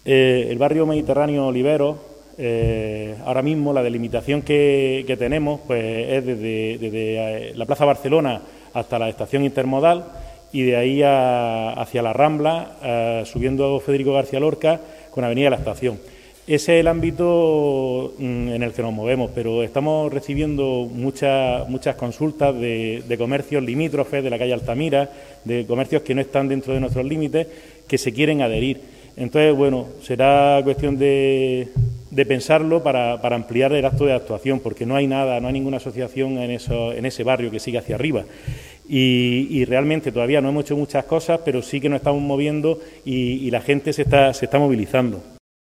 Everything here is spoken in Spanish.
El barrio Mediterráneo Oliveros, ahora mismo la delimitación que tenemos pues es desde la Plaza Barcelona hasta la estación intermodal y de ahí hacia la Rambla, subiendo Federico García Lorca con Avenida La Estación. Ese es el ámbito en el que nos movemos, pero estamos recibiendo muchas consultas de comercios limítrofes de la calle Altamira, de comercios que no están dentro de nuestros límites, que se quieren adherir. Entonces, bueno, será cuestión de pensarlo para ampliar el acto de actuación, porque no hay ninguna asociación en ese barrio que siga hacia arriba. Y realmente todavía no hemos hecho muchas cosas, pero sí que nos estamos moviendo y la gente se está movilizando.